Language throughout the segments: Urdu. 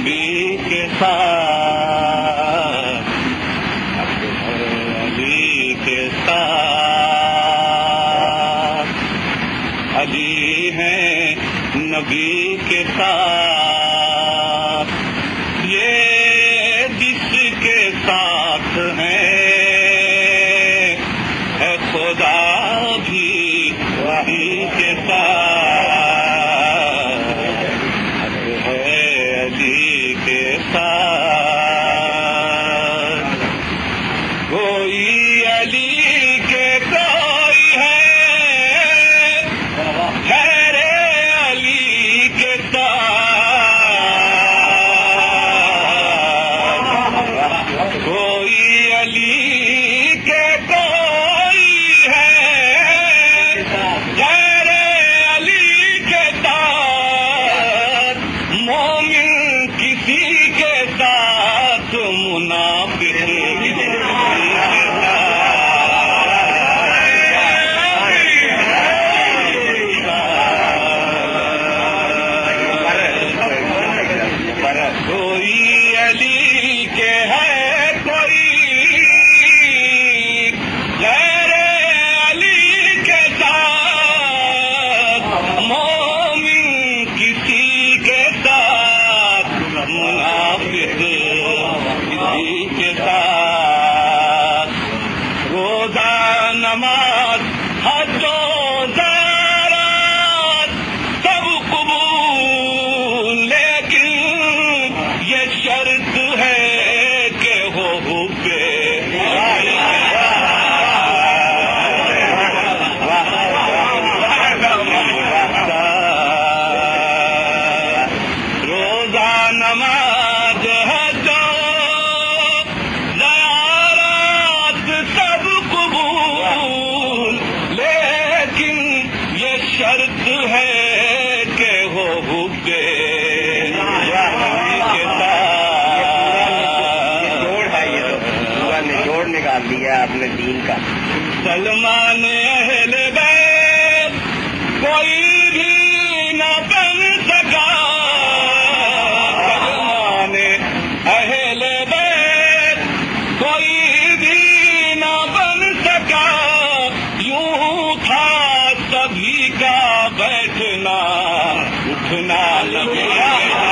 نبی کے ساتھ، حق ہے علی کے ساتھ، علی ہیں نبی کے ساتھ، یہ جس کے ساتھ ہیں ہے خدا بھی وہی کے ساتھ، حق ہے علی کے ساتھ، کوئی علی کے کوئی ہے غیر علی کے ساتھ، کوئی علی کے کوئی ہے غیر علی کے ساتھ، مومن کسی کے ساتھ، منافق کسی کے ساتھ، کوئی علی کے ہے کوئی غیر علی کے ساتھ، مومن کسی کے ساتھ، منافق کسی کے ساتھ، روزہ نماز حج و زیارت سب قبول، لیکن یہ شرط ہے کہ ہو حب روزہ نماز حج و زیارت سب قبول، لیکن یہ شرط ہے کہ ہو حب کے ساتھ، نچوڑ نکال دیا آپ نے دین کا۔ سلمان اہل بیت کوئی بھی نہ بن سکا، سلمان اہل بیت کوئی بھی نہ بن سکا، یوں تھا سبھی کا بیٹھنا اٹھنا لگا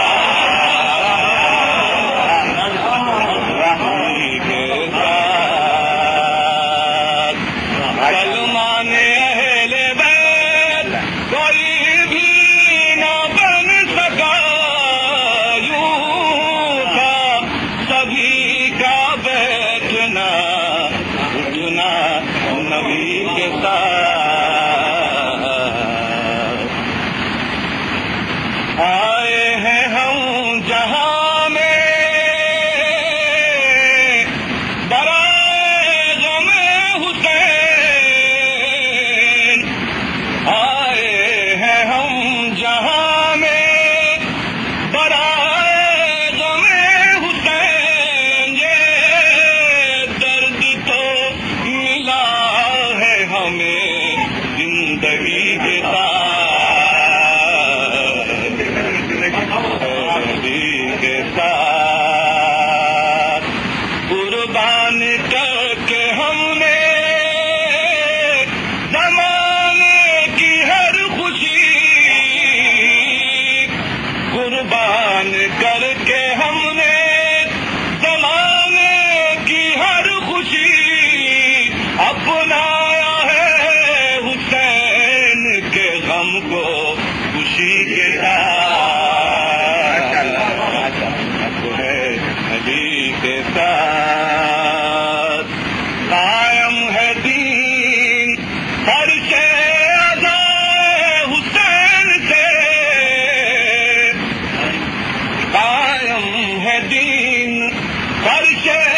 سلمان اہل بیت کوئی بھی نہ بن سکا، یوں تھا سبھی کا بیٹھنا اٹھنا نبی کے ساتھ، آئے ہیں ہم جہاں میں برائے غم حسین، آئے ہیں ہم جہاں میں برائے غم حسین، یہ درد تو ملا ہے ہمیں زندگی کے ساتھ، زندگی کے ساتھ، قربان کر کے ہم نے زمانے کی ہر خوشی، قربان کر کے ہم نے زمانے کی ہر خوشی، اپنایا ہے حسین کے غم کو خوشی کے ساتھ، حق ہے علی کے ساتھ، قائم ہے دین فرش ازائے حسین سے، قائم ہے دین فرش